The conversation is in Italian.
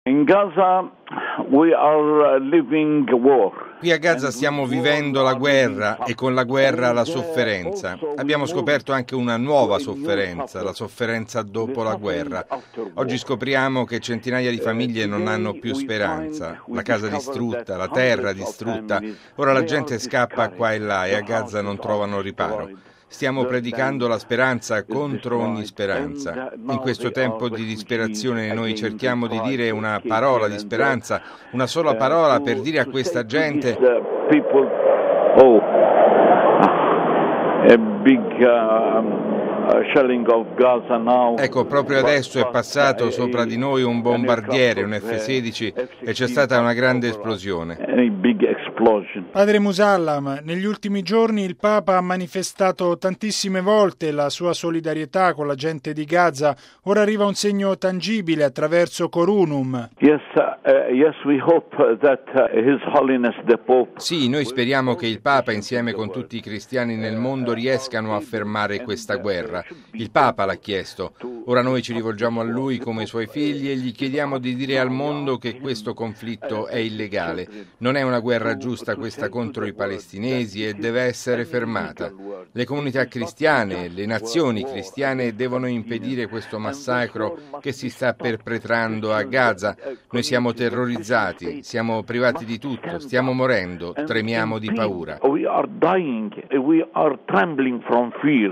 In Gaza we are living war. Qui a Gaza stiamo vivendo la guerra e con la guerra la sofferenza. Abbiamo scoperto anche una nuova sofferenza, la sofferenza dopo la guerra. Oggi scopriamo che centinaia di famiglie non hanno più speranza, la casa distrutta, la terra distrutta. Ora la gente scappa qua e là e a Gaza non trovano riparo. Stiamo predicando la speranza contro ogni speranza. In questo tempo di disperazione noi cerchiamo di dire una parola di speranza, una sola parola per dire a questa gente: ecco, proprio adesso è passato sopra di noi un bombardiere, un F-16, e c'è stata una grande esplosione. Padre Musallam, negli ultimi giorni il Papa ha manifestato tantissime volte la sua solidarietà con la gente di Gaza. Ora arriva un segno tangibile attraverso Corunum. Sì, noi speriamo che il Papa, insieme con tutti i cristiani nel mondo, riescano a fermare questa guerra. Il Papa l'ha chiesto. Ora noi ci rivolgiamo a lui come suoi figli e gli chiediamo di dire al mondo che questo conflitto è illegale. Non è una guerra giusta questa contro i palestinesi e deve essere fermata. Le comunità cristiane, le nazioni cristiane devono impedire questo massacro che si sta perpetrando a Gaza. Noi siamo terrorizzati, siamo privati di tutto, stiamo morendo, tremiamo di paura.